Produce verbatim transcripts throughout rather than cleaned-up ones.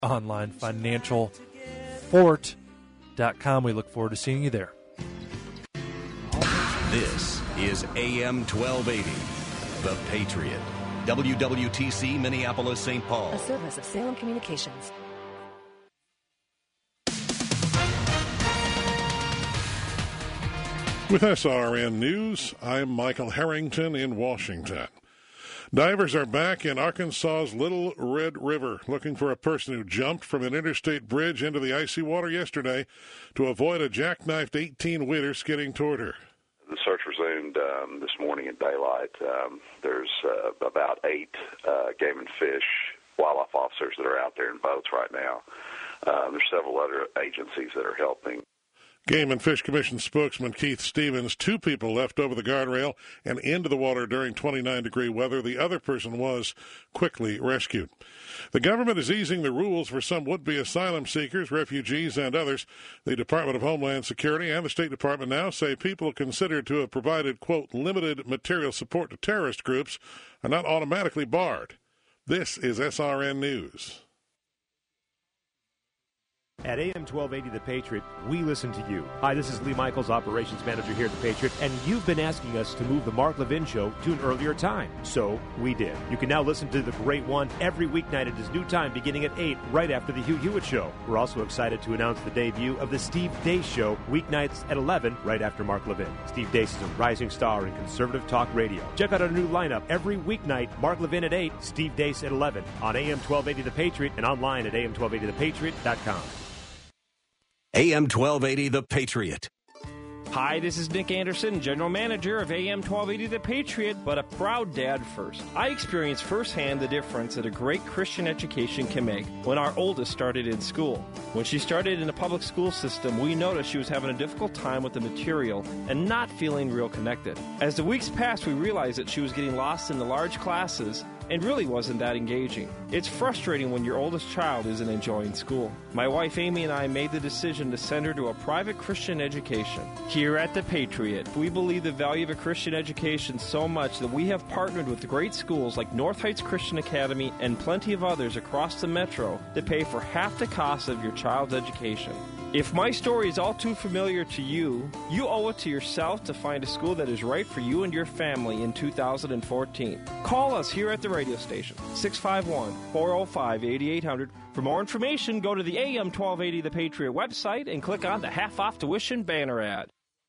online, financial fort dot com. We look forward to seeing you there. This is A M twelve eighty, The Patriot. W W T C, Minneapolis, Saint Paul. A service of Salem Communications. With S R N News, I'm Michael Harrington in Washington. Divers are back in Arkansas's Little Red River looking for a person who jumped from an interstate bridge into the icy water yesterday to avoid a jackknifed eighteen-wheeler skidding toward her. The search resumed um, this morning at daylight. Um, there's uh, about eight uh, game and fish wildlife officers that are out there in boats right now. Uh, there's several other agencies that are helping. Game and Fish Commission spokesman Keith Stevens, two people left over the guardrail and into the water during twenty-nine degree weather. The other person was quickly rescued. The government is easing the rules for some would-be asylum seekers, refugees, and others. The Department of Homeland Security and the State Department now say people considered to have provided, quote, limited material support to terrorist groups are not automatically barred. This is S R N News. At A M twelve eighty The Patriot, we listen to you. Hi, this is Lee Michaels, Operations Manager here at The Patriot, and you've been asking us to move the Mark Levin Show to an earlier time. So, we did. You can now listen to The Great One every weeknight at his new time beginning at eight, right after The Hugh Hewitt Show. We're also excited to announce the debut of The Steve Deace Show, weeknights at eleven, right after Mark Levin. Steve Deace is a rising star in conservative talk radio. Check out our new lineup every weeknight, Mark Levin at eight, Steve Deace at eleven, on A M twelve eighty The Patriot and online at A M twelve eighty the patriot dot com. A M twelve eighty, The Patriot. Hi, this is Nick Anderson, General Manager of A M twelve eighty The Patriot, but a proud dad first. I experienced firsthand the difference that a great Christian education can make when our oldest started in school. When she started in a public school system, we noticed she was having a difficult time with the material and not feeling real connected. As the weeks passed, we realized that she was getting lost in the large classes and really wasn't that engaging. It's frustrating when your oldest child isn't enjoying school. My wife Amy and I made the decision to send her to a private Christian education. Here at The Patriot, we believe the value of a Christian education so much that we have partnered with great schools like North Heights Christian Academy and plenty of others across the metro that pay for half the cost of your child's education. If my story is all too familiar to you, you owe it to yourself to find a school that is right for you and your family in two thousand fourteen. Call us here at the radio station, six five one, four oh five, eight eight hundred. For more information, go to the A M twelve eighty The Patriot website and click on the half-off tuition banner ad.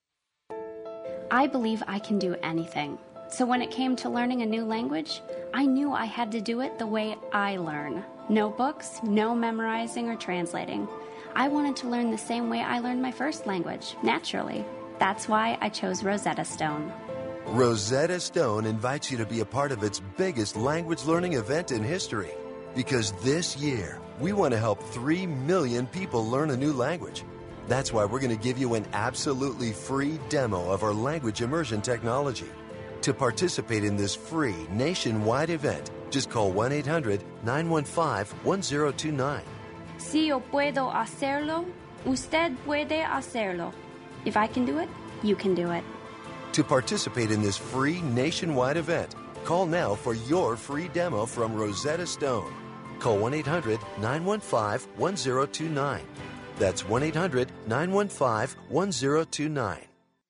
I believe I can do anything. So when it came to learning a new language, I knew I had to do it the way I learn. No books, no memorizing or translating. I wanted to learn the same way I learned my first language, naturally. That's why I chose Rosetta Stone. Rosetta Stone invites you to be a part of its biggest language learning event in history. Because this year, we want to help three million people learn a new language. That's why we're going to give you an absolutely free demo of our language immersion technology. To participate in this free nationwide event, just call one eight hundred, nine one five, one zero two nine. Si yo puedo hacerlo, usted puede hacerlo. If I can do it, you can do it. To participate in this free nationwide event, call now for your free demo from Rosetta Stone. Call one eight hundred, nine one five, one zero two nine. That's one eight hundred, nine one five, one zero two nine.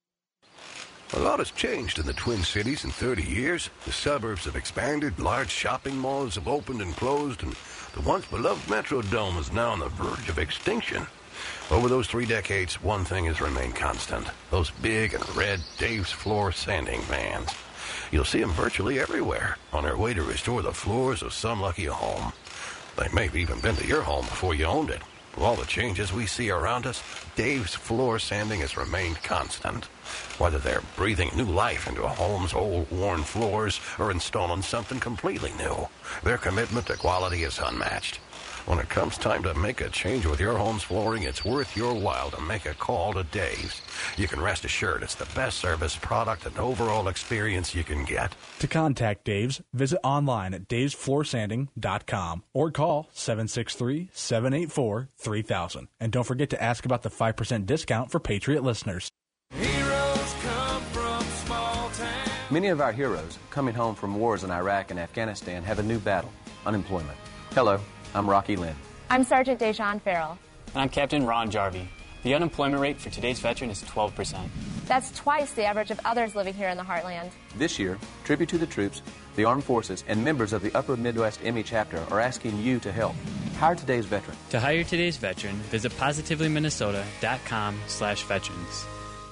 A lot has changed in the Twin Cities in thirty years. The suburbs have expanded, large shopping malls have opened and closed, and the once beloved Metrodome is now on the verge of extinction. Over those three decades, one thing has remained constant. Those big and red Dave's Floor sanding vans. You'll see them virtually everywhere, on their way to restore the floors of some lucky home. They may have even been to your home before you owned it. With all the changes we see around us, Dave's Floor Sanding has remained constant. Whether they're breathing new life into a home's old, worn floors or installing something completely new, their commitment to quality is unmatched. When it comes time to make a change with your home's flooring, it's worth your while to make a call to Dave's. You can rest assured it's the best service, product, and overall experience you can get. To contact Dave's, visit online at daves floor sanding dot com or call seven six three, seven eight four, three thousand. And don't forget to ask about the five percent discount for Patriot listeners. Heroes come from small towns. Many of our heroes coming home from wars in Iraq and Afghanistan have a new battle, unemployment. Hello, I'm Rocky Lynn. I'm Sergeant Dejan Farrell. And I'm Captain Ron Jarvie. The unemployment rate for today's veteran is twelve percent. That's twice the average of others living here in the Heartland. This year, Tribute to the Troops, the Armed Forces, and members of the Upper Midwest M E chapter are asking you to help. Hire today's veteran. To hire today's veteran, visit positively minnesota dot com slash veterans.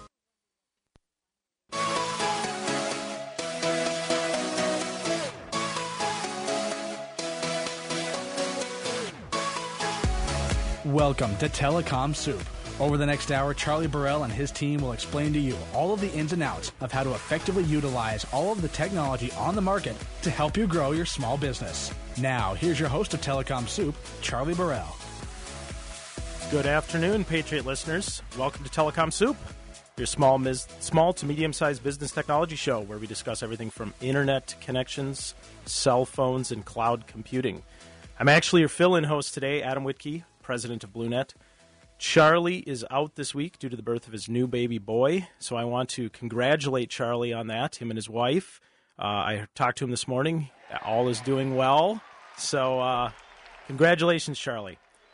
Welcome to Telecom Soup. Over the next hour, Charlie Burrell and his team will explain to you all of the ins and outs of how to effectively utilize all of the technology on the market to help you grow your small business. Now, here's your host of Telecom Soup, Charlie Burrell. Good afternoon, Patriot listeners. Welcome to Telecom Soup, your small, mis- small to medium-sized business technology show where we discuss everything from internet connections, cell phones, and cloud computing. I'm actually your fill-in host today, Adam Whitkey, president of BlueNet. Charlie is out this week due to the birth of his new baby boy, so I want to congratulate Charlie on that, him and his wife. Uh, I talked to him this morning. All is doing well, so uh, congratulations, Charlie.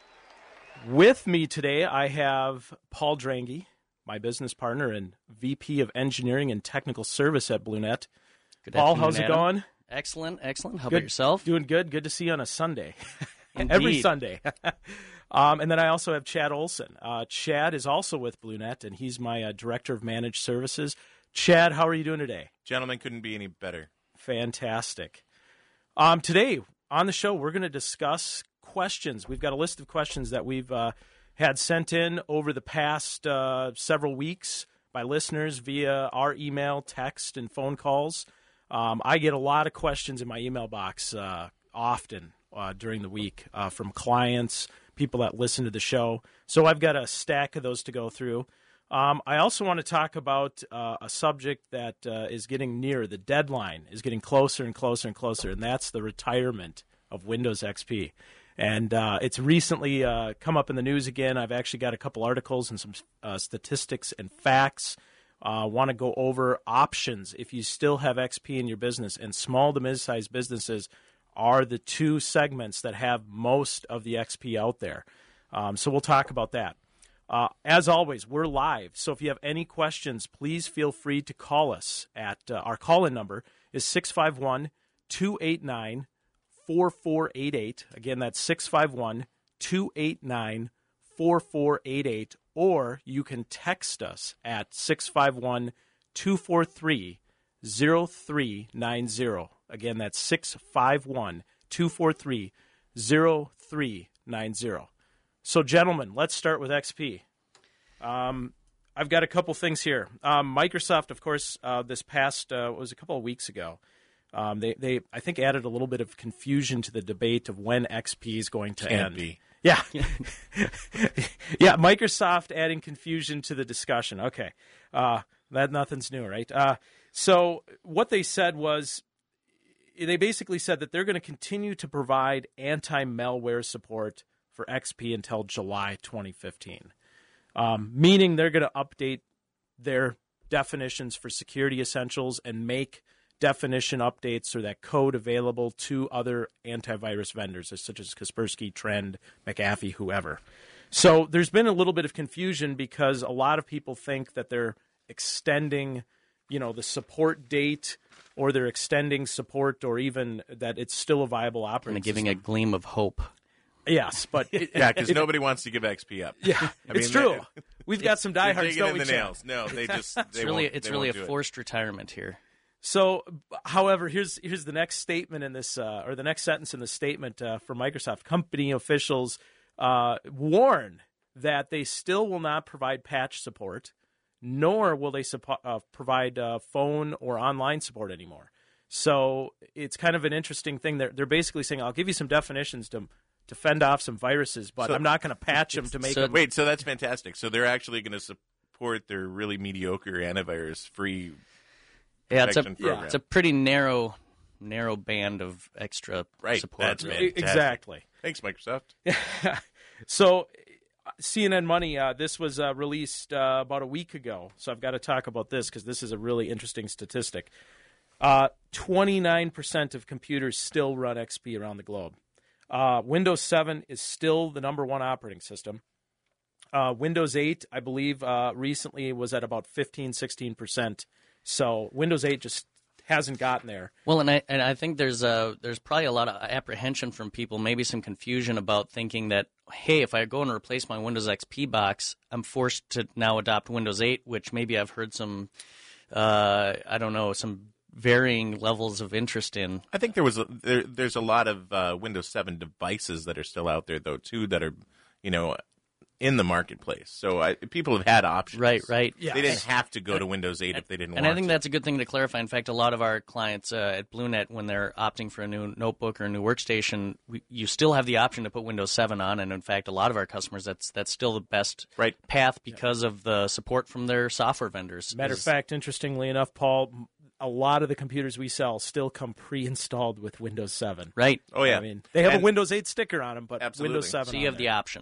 With me today, I have Paul Drange, my business partner and V P of Engineering and Technical Service at BlueNet. Good Paul, afternoon, how's it Adam. going? Excellent, excellent. How Good. about yourself? Doing good. Good to see you on a Sunday. Indeed. Every Sunday. um, and then I also have Chad Olson. Uh, Chad is also with BlueNet, and he's my uh, Director of Managed Services. Chad, how are you doing today? Gentlemen, couldn't be any better. Fantastic. Um, today on the show, we're going to discuss questions. We've got a list of questions that we've uh, had sent in over the past uh, several weeks by listeners via our email, text, and phone calls. Um, I get a lot of questions in my email box uh, often uh, during the week uh, from clients, people that listen to the show. So I've got a stack of those to go through. Um, I also want to talk about uh, a subject that uh, is getting near. The deadline is getting closer and closer and closer, and that's the retirement of Windows X P. And uh, it's recently uh, come up in the news again. I've actually got a couple articles and some uh, statistics and facts. Uh, want to go over options if you still have X P in your business. And small to mid-sized businesses are the two segments that have most of the X P out there. Um, so we'll talk about that. Uh, as always, we're live. So if you have any questions, please feel free to call us. At uh, our call-in number is six five one, two eight nine, four four eight eight. Again, that's six five one, two eight nine, four four eight eight. Or you can text us at six five one, two four three, zero three nine zero. Again, that's six five one, two four three, zero three nine zero. So, gentlemen, let's start with X P. Um, I've got a couple things here. Um, Microsoft, of course, uh, this past, uh, it was a couple of weeks ago, um, they, they, I think, added a little bit of confusion to the debate of when X P is going to Can't end. be. Yeah. Yeah, Microsoft adding confusion to the discussion. Okay. Uh, that nothing's new, right? Uh, so what they said was, they basically said that they're going to continue to provide anti-malware support for X P until July twenty fifteen, um, meaning they're going to update their definitions for security essentials and make definition updates or that code available to other antivirus vendors, such as Kaspersky, Trend, McAfee, whoever. So there's been a little bit of confusion because a lot of people think that they're extending, you know, the support date, or they're extending support, or even that it's still a viable operating And giving system. a gleam of hope. Yes, but it, yeah, because it- nobody wants to give X P up. Yeah, I it's mean, true. they- We've got some they're diehards, digging don't in we, the Chad? nails. No, they just they It's really, won't, it's they really a won't do it. forced retirement here. So, however, here's here's the next statement in this, uh, or the next sentence in the statement uh, for Microsoft. Company officials uh, warn that they still will not provide patch support, nor will they suppo- uh, provide uh, phone or online support anymore. So it's kind of an interesting thing. They're, they're basically saying, I'll give you some definitions to to fend off some viruses, but So- I'm not going to patch them to make so, them. Wait, so that's fantastic. So they're actually going to support their really mediocre antivirus-free Yeah, it's a, protection program. it's a pretty narrow narrow band of extra Right, support. that's fantastic. Exactly. Thanks, Microsoft. So, C N N Money, uh, this was uh, released uh, about a week ago, so I've got to talk about this because this is a really interesting statistic. Uh, twenty-nine percent of computers still run X P around the globe. Uh, Windows seven is still the number one operating system. Uh, Windows eight, I believe, uh, recently was at about fifteen, sixteen percent. So Windows eight just hasn't gotten there. Well, and I and I think there's a there's probably a lot of apprehension from people, maybe some confusion about thinking that, hey, if I go and replace my Windows X P box, I'm forced to now adopt Windows eight, which maybe I've heard some, uh, I don't know, some varying levels of interest in. I think there was a, there, there's a lot of uh, Windows seven devices that are still out there, though, too, that are, you know, in the marketplace. So I, people have had options. Right, right. They didn't have to go to Windows eight if they didn't And want I think to. that's a good thing to clarify. In fact, a lot of our clients uh, at BlueNet, when they're opting for a new notebook or a new workstation, we, you still have the option to put Windows seven on. And in fact, a lot of our customers, that's that's still the best right. path because yeah. of the support from their software vendors. Matter of fact, interestingly enough, Paul, a lot of the computers we sell still come pre-installed with Windows seven. Right. Oh, yeah. I mean, they have and a Windows eight sticker on them, but absolutely. Windows seven So you have there. the option.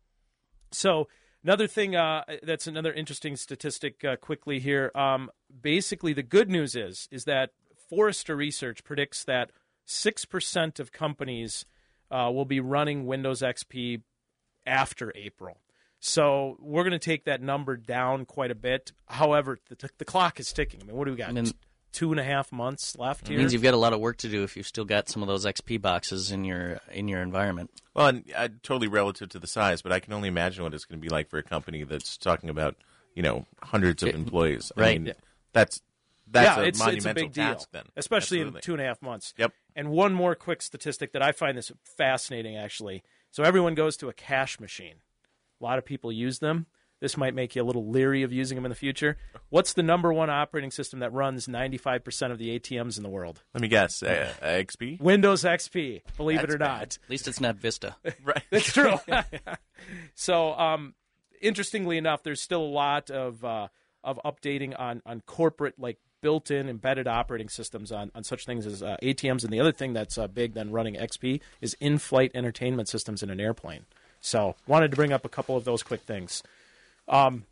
So another thing, uh, that's another interesting statistic uh, quickly here. Um, basically, the good news is is that Forrester Research predicts that six percent of companies uh, will be running Windows X P after April. So we're going to take that number down quite a bit. However, the, the clock is ticking. I mean, what do we got? I mean, Two and a half months left It here. means you've got a lot of work to do if you've still got some of those X P boxes in your in your environment. Well, and uh, totally relative to the size, but I can only imagine what it's going to be like for a company that's talking about, you know, hundreds of employees. I Right. mean, that's that's yeah, a it's, monumental it's a big task deal, then. especially Absolutely. in two and a half months. Yep. And one more quick statistic that I find this fascinating, actually. So everyone goes to a cash machine. A lot of people use them. This might make you a little leery of using them in the future. What's the number one operating system that runs ninety-five percent of the A T Ms in the world? Let me guess. Uh, X P? Windows X P, believe That's it or bad. not. At least it's not Vista. Right. That's true. So, um, interestingly enough, there's still a lot of uh, of updating on, on corporate, like, built-in embedded operating systems on, on such things as uh, A T Ms. And the other thing that's uh, big than running X P is in-flight entertainment systems in an airplane. So wanted to bring up a couple of those quick things. Um,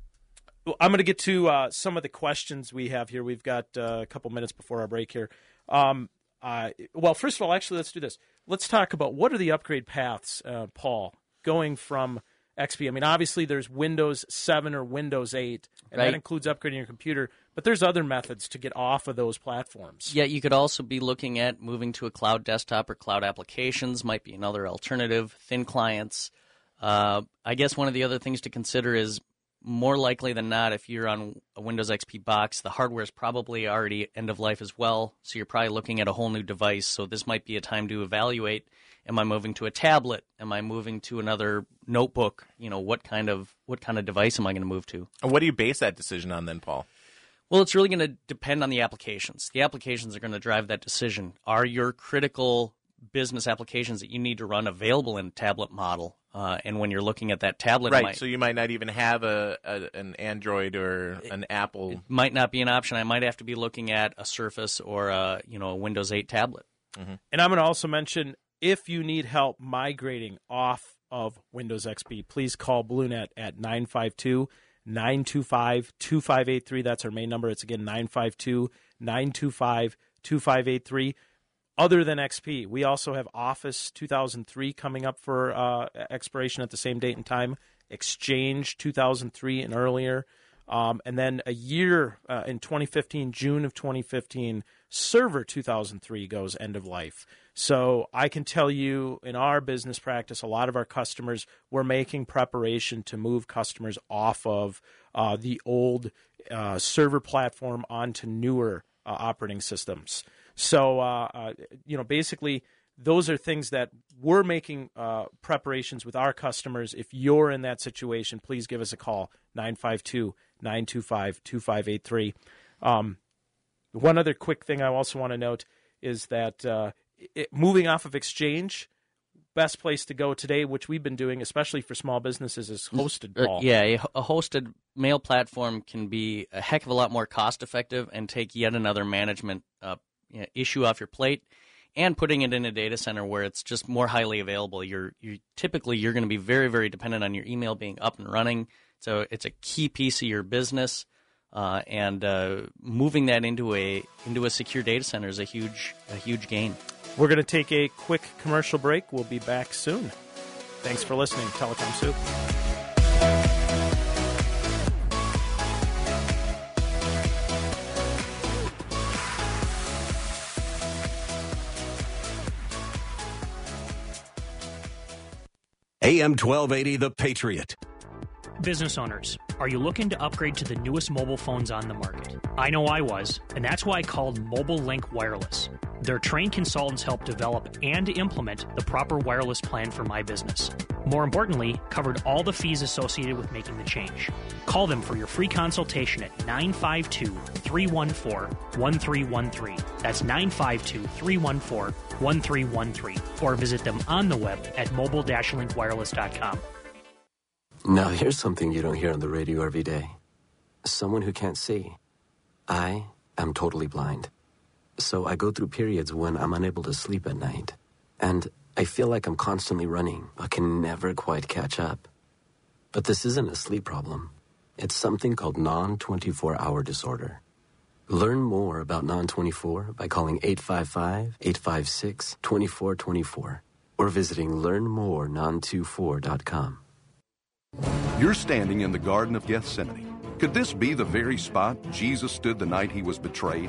I'm going to get to uh, some of the questions we have here. We've got uh, a couple minutes before our break here. Um, uh, well, first of all, actually, let's do this. Let's talk about what are the upgrade paths, uh, Paul, going from X P. I mean, obviously, there's Windows seven or Windows eight, and Right. that includes upgrading your computer. But there's other methods to get off of those platforms. Yeah, you could also be looking at moving to a cloud desktop or cloud applications, might be another alternative, thin clients. Uh, I guess one of the other things to consider is more likely than not, if you're on a Windows X P box, the hardware is probably already end of life as well, so you're probably looking at a whole new device. So this might be a time to evaluate, am I moving to a tablet? Am I moving to another notebook? You know, what kind of what kind of device am I going to move to? And what do you base that decision on then, Paul? Well, it's really going to depend on the applications. The applications are going to drive that decision. Are your critical business applications that you need to run available in tablet model? Uh, and when you're looking at that tablet, Right, it might, so you might not even have a, a an Android or an Apple. it might not be an option. I might have to be looking at a Surface or a, you know, a Windows eight tablet. Mm-hmm. And I'm going to also mention, if you need help migrating off of Windows X P, please call BlueNet at nine five two, nine two five, two five eight three. That's our main number. It's, again, nine five two, nine two five, two five eight three. Other than X P, we also have Office two thousand three coming up for uh, expiration at the same date and time, Exchange two thousand three and earlier, um, and then a year uh, in twenty fifteen, June of twenty fifteen, Server two thousand three goes end of life. So I can tell you, in our business practice, a lot of our customers, we're making preparation to move customers off of uh, the old uh, server platform onto newer uh, operating systems. So, uh, uh, you know, basically, those are things that we're making uh, preparations with our customers. If you're in that situation, please give us a call, nine five two, nine two five, two five eight three. Um, one other quick thing I also want to note is that uh, it, moving off of Exchange, best place to go today, which we've been doing, especially for small businesses, is hosted, Paul. Uh, yeah, a, a hosted mail platform can be a heck of a lot more cost-effective and take yet another management uh, you know, issue off your plate, and putting it in a data center where it's just more highly available. You're, you're typically you're going to be very, very dependent on your email being up and running. So it's a key piece of your business, uh, and uh, moving that into a into a secure data center is a huge a huge gain. We're going to take a quick commercial break. We'll be back soon. Thanks for listening. Telecom Soup. A M twelve eighty, The Patriot. Business owners, are you looking to upgrade to the newest mobile phones on the market? I know I was, and that's why I called Mobile Link Wireless. Their trained consultants help develop and implement the proper wireless plan for my business. More importantly, covered all the fees associated with making the change. Call them for your free consultation at nine five two, three one four, one three one three. That's nine five two, three one four, one three one three. Or visit them on the web at mobile dash link wireless dot com. Now here's something you don't hear on the radio every day. Someone who can't see. I am totally blind. So I go through periods when I'm unable to sleep at night. And I feel like I'm constantly running, but can never quite catch up. But this isn't a sleep problem. It's something called non twenty-four hour disorder. Learn more about non twenty-four by calling eight five five, eight five six, two four two four or visiting learn more non twenty-four dot com. You're standing in the Garden of Gethsemane. Could this be the very spot Jesus stood the night he was betrayed?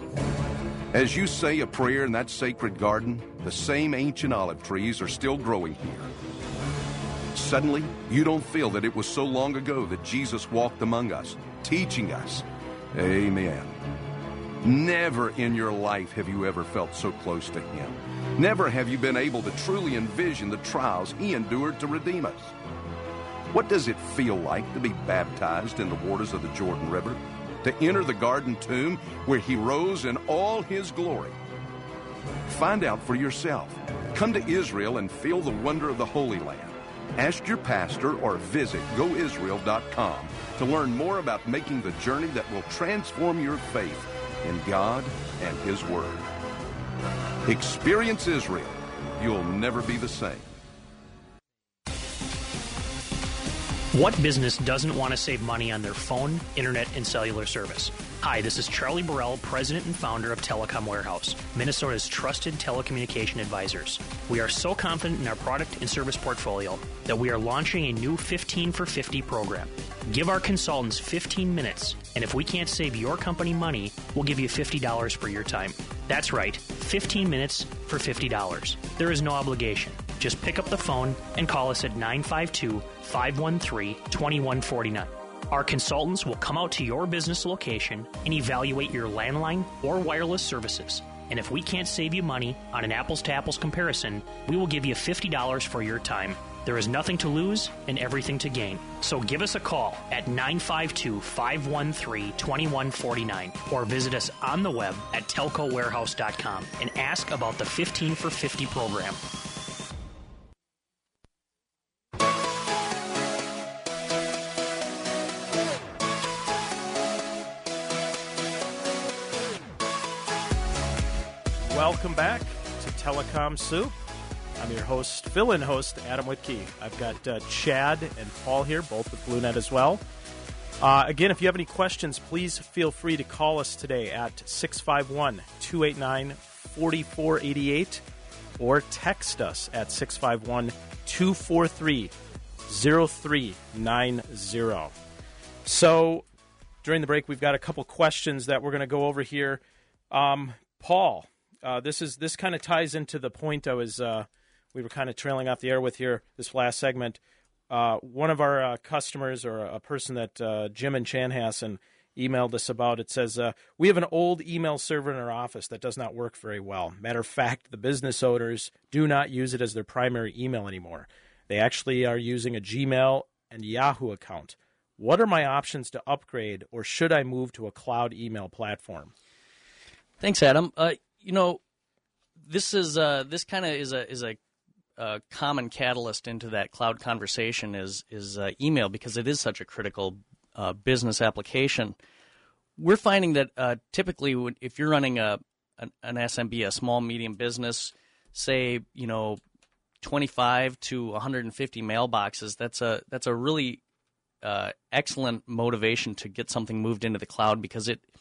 As you say a prayer in that sacred garden, the same ancient olive trees are still growing here. Suddenly, you don't feel that it was so long ago that Jesus walked among us, teaching us. Amen. Never in your life have you ever felt so close to him. Never have you been able to truly envision the trials he endured to redeem us. What does it feel like to be baptized in the waters of the Jordan River? To enter the garden tomb where he rose in all his glory? Find out for yourself. Come to Israel and feel the wonder of the Holy Land. Ask your pastor or visit go israel dot com to learn more about making the journey that will transform your faith in God and his Word. Experience Israel. You'll never be the same. What business doesn't want to save money on their phone, internet, and cellular service? Hi, this is Charlie Burrell, president and founder of Telecom Warehouse, Minnesota's trusted telecommunication advisors. We are so confident in our product and service portfolio that we are launching a new fifteen for fifty program. Give our consultants fifteen minutes, and if we can't save your company money, we'll give you fifty dollars for your time. That's right, fifteen minutes for fifty dollars. There is no obligation. Just pick up the phone and call us at nine five two, five one three, two one four nine. Our consultants will come out to your business location and evaluate your landline or wireless services. And if we can't save you money on an apples-to-apples comparison, we will give you fifty dollars for your time. There is nothing to lose and everything to gain. So give us a call at nine five two, five one three, two one four nine or visit us on the web at telco warehouse dot com and ask about the fifteen for fifty program. Welcome back to Telecom Soup. I'm your host, fill-in host, Adam Whitkey. I've got uh, Chad and Paul here, both with BlueNet as well. Uh, again, if you have any questions, please feel free to call us today at six five one, two eight nine, four four eight eight or text us at six five one, two four three, zero three nine zero. So during the break, we've got a couple questions that we're going to go over here. Um, Paul, uh, this is this kind of ties into the point I was uh, we were kind of trailing off the air with here this last segment. Uh, one of our uh, customers, or a person that uh, Jim and Chanhassen emailed us about, it says, uh, we have an old email server in our office that does not work very well. Matter of fact, the business owners do not use it as their primary email anymore. They actually are using a Gmail and Yahoo account. What are my options to upgrade, or should I move to a cloud email platform? Thanks, Adam. Uh, you know, this is uh, this kind of is a is a uh, common catalyst into that cloud conversation is is uh, email, because it is such a critical uh, business application. We're finding that uh, typically, when, if you're running a an, an S M B, a small medium business, say you know twenty-five to one hundred fifty mailboxes, that's a that's a really uh, excellent motivation to get something moved into the cloud, because it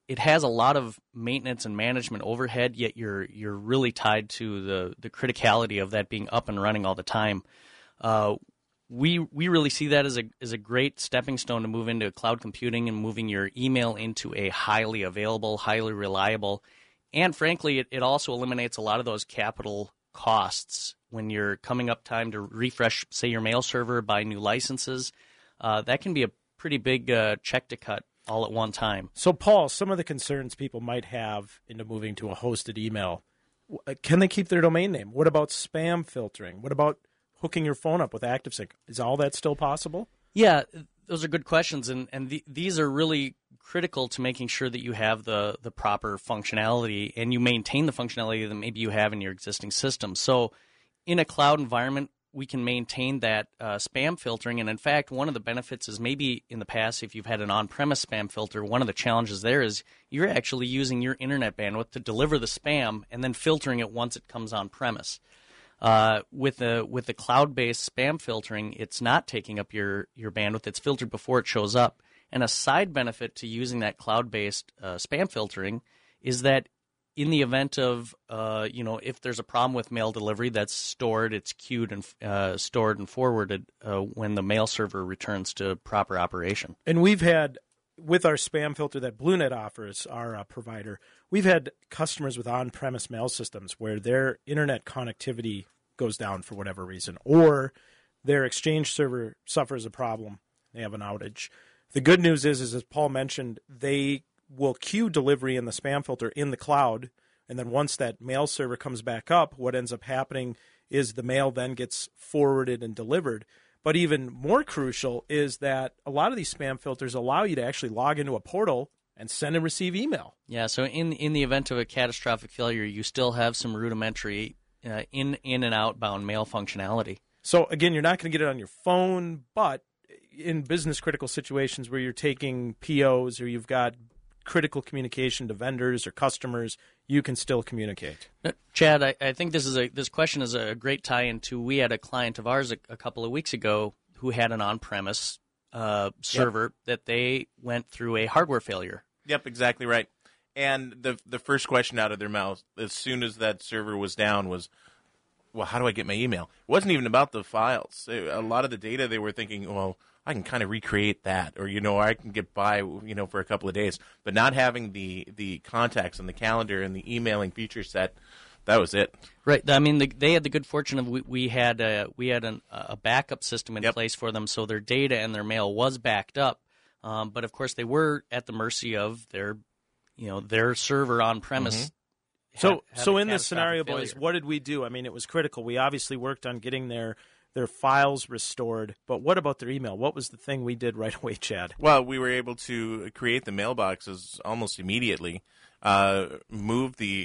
it has a lot of maintenance and management overhead, yet you're you're really tied to the, the criticality of that being up and running all the time. Uh, we we really see that as a as a great stepping stone to move into cloud computing and moving your email into a highly available, highly reliable, and frankly, it, it also eliminates a lot of those capital costs when you're coming up time to refresh, say, your mail server, buy new licenses. Uh, that can be a pretty big uh, check to cut all at one time. So, Paul, some of the concerns people might have into moving to a hosted email, can they keep their domain name? What about spam filtering? What about hooking your phone up with ActiveSync? Is all that still possible? Yeah, those are good questions, and, and the, these are really critical to making sure that you have the, the proper functionality and you maintain the functionality that maybe you have in your existing system. So in a cloud environment, we can maintain that uh, spam filtering. And in fact, one of the benefits is maybe in the past, if you've had an on-premise spam filter, one of the challenges there is you're actually using your internet bandwidth to deliver the spam and then filtering it once it comes on-premise. Uh, with the with the cloud-based spam filtering, it's not taking up your, your bandwidth. It's filtered before it shows up. And a side benefit to using that cloud-based uh, spam filtering is that in the event of, uh, you know, if there's a problem with mail delivery, that's stored, it's queued and uh, stored and forwarded uh, when the mail server returns to proper operation. And we've had, with our spam filter that BlueNet offers, our uh, provider, we've had customers with on-premise mail systems where their internet connectivity goes down for whatever reason, or their Exchange server suffers a problem, they have an outage. The good news is, is as Paul mentioned, they will queue delivery in the spam filter in the cloud, and then once that mail server comes back up, what ends up happening is the mail then gets forwarded and delivered. But even more crucial is that a lot of these spam filters allow you to actually log into a portal and send and receive email. Yeah, so in in the event of a catastrophic failure, you still have some rudimentary uh, in, in and outbound mail functionality. So again, you're not going to get it on your phone, but in business critical situations where you're taking P Os or you've got critical communication to vendors or customers, you can still communicate. Uh, Chad, I, I think this is a this question is a great tie-in to, we had a client of ours a, a couple of weeks ago who had an on-premise uh, server yep. that they went through a hardware failure. Yep, exactly right. And the the first question out of their mouth as soon as that server was down was, well, how do I get my email? It wasn't even about the files. A lot of the data, they were thinking, well, I can kind of recreate that, or, you know, I can get by, you know, for a couple of days. But not having the, the contacts and the calendar and the emailing feature set, that was it. Right. I mean, the, they had the good fortune of we, we had a, we had an, a backup system in yep. place for them, so their data and their mail was backed up. Um, but of course, they were at the mercy of their, you know, their server on premise. Mm-hmm. So, had so in this scenario, failure. boys, what did we do? I mean, it was critical. We obviously worked on getting their their files restored, but what about their email? What was the thing we did right away, Chad? Well, we were able to create the mailboxes almost immediately. Uh, move the,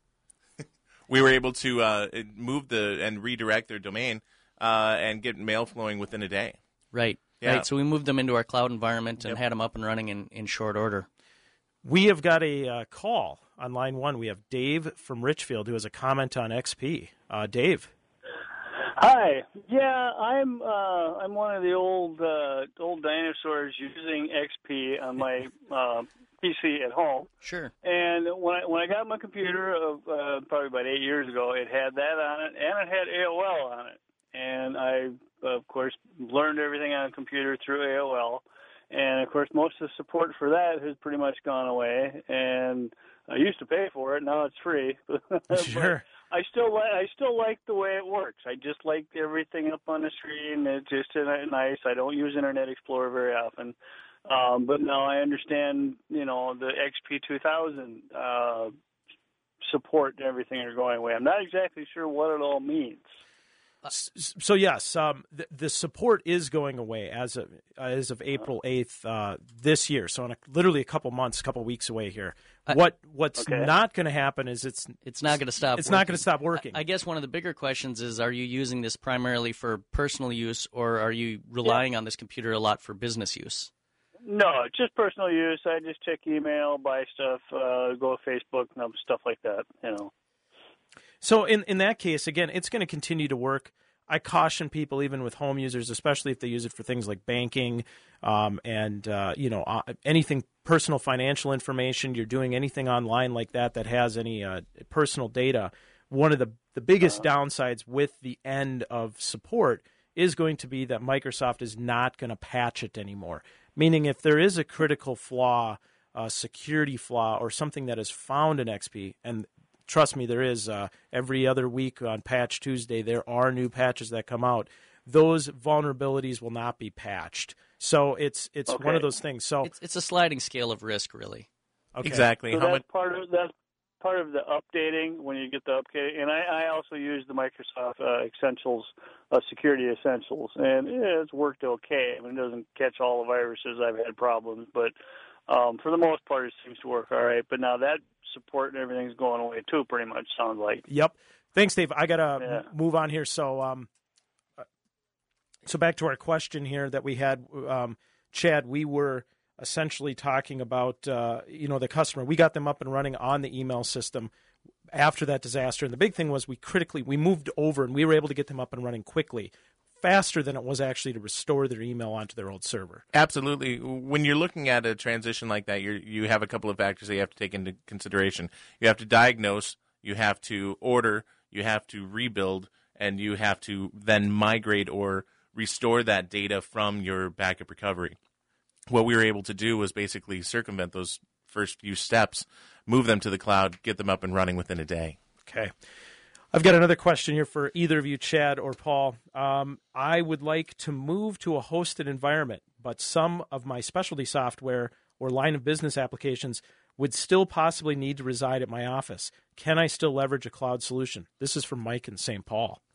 we were able to uh, move the and redirect their domain uh, and get mail flowing within a day. Right. Yeah. Right. So we moved them into our cloud environment and yep. had them up and running in, in short order. We have got a uh, call on line one. We have Dave from Richfield who has a comment on X P. Uh, Dave. Hi. Yeah, I'm uh, I'm one of the old uh, old dinosaurs using X P on my uh, P C at home. Sure. And when I, when I got my computer, uh, probably about eight years ago, it had that on it, and it had A O L on it. And I, of course, learned everything on a computer through A O L. And, of course, most of the support for that has pretty much gone away. And I used to pay for it. Now it's free. Sure. I still like I still like the way it works. I just like everything up on the screen. It's just nice. I don't use Internet Explorer very often, um, but now I understand. You know, the X P two thousand uh, support and everything are going away. I'm not exactly sure what it all means. So yes, um, the, the support is going away as of as of April eighth uh, this year. So in a, literally a couple months, a couple weeks away here. What what's okay. not going to happen is it's it's not going to stop. It's working. not going to stop working. I, I guess one of the bigger questions is: are you using this primarily for personal use, or are you relying yeah. on this computer a lot for business use? No, just personal use. I just check email, buy stuff, uh, go to Facebook, and stuff like that. You know. So in, in that case, again, it's going to continue to work. I caution people, even with home users, especially if they use it for things like banking um, and uh, you know uh, anything personal financial information. You're doing anything online like that that has any uh, personal data. One of the the biggest downsides with the end of support is going to be that Microsoft is not going to patch it anymore. Meaning, if there is a critical flaw, a security flaw, or something that is found in X P, and trust me, there is uh, every other week on Patch Tuesday, there are new patches that come out. Those vulnerabilities will not be patched. So it's it's Okay. one of those things. So It's, it's a sliding scale of risk, really. Okay. Exactly. So How that's much? part of that's part of the updating when you get the update. And I, I also use the Microsoft uh, Essentials, uh, Security Essentials, and yeah, it's worked okay. I mean, it doesn't catch all the viruses. I've had problems, but um, for the most part, it seems to work all right. But now that support and everything's going away too, pretty much sounds like. Yep. Thanks, Dave. I gotta Yeah. m- move on here. So, um, uh, so back to our question here that we had, um, Chad. We were essentially talking about, uh, you know, the customer. We got them up and running on the email system after that disaster, and the big thing was we critically we moved over and we were able to get them up and running quickly, faster than it was actually to restore their email onto their old server. Absolutely. When you're looking at a transition like that, you you have a couple of factors that you have to take into consideration. You have to diagnose, you have to order, you have to rebuild, and you have to then migrate or restore that data from your backup recovery. What we were able to do was basically circumvent those first few steps, move them to the cloud, get them up and running within a day. Okay. I've got another question here for either of you, Chad or Paul. Um, I would like to move to a hosted environment, but some of my specialty software or line of business applications would still possibly need to reside at my office. Can I still leverage a cloud solution? This is from Mike in Saint Paul.